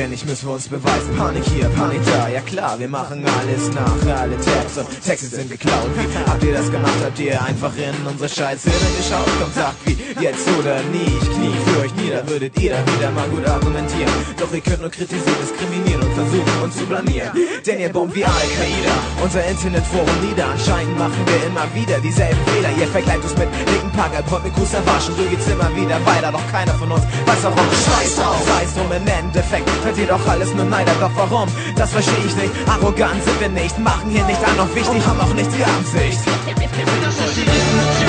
Ständig müssen wir uns beweisen. Panik hier, Panik da, ja klar, wir machen alles nach. Alle Tabs und Texte sind geklaut. Wie habt ihr das gemacht? Habt ihr einfach in unsere Scheißhirne geschaut? Kommt, sagt wie, jetzt oder nie. Ich knie für euch nieder, würdet ihr dann wieder mal gut argumentieren. Doch ihr könnt nur kritisieren, diskriminieren und versuchen uns zu blamieren. Denn ihr bombt wie Al-Qaida unser Internetforum nieder. Anscheinend machen wir immer wieder dieselben Fehler. Ihr vergleicht uns mit linken Packer, wollt mit Kuss erwaschen. Du geht's immer wieder weiter, doch keiner von uns weiß auch, scheiß drauf. Sei es drum, im Endeffekt hört ihr doch alles nur Neider. Doch warum? Das verstehe ich nicht. Arrogant sind wir nicht, machen hier nicht an noch wichtig, haben auch nicht die Absicht. Das ist die